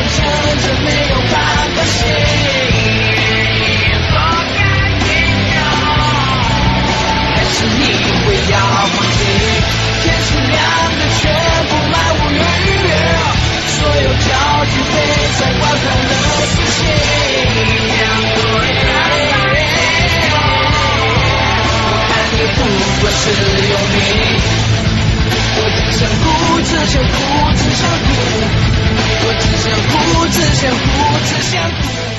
想着没有办法醒。还是你会要放弃？天是亮的，全部漫无语言，所有焦距被在观看了死心。你不过是有名，我只想哭，只想哭，只想哭，我只想哭，只想哭，只想哭。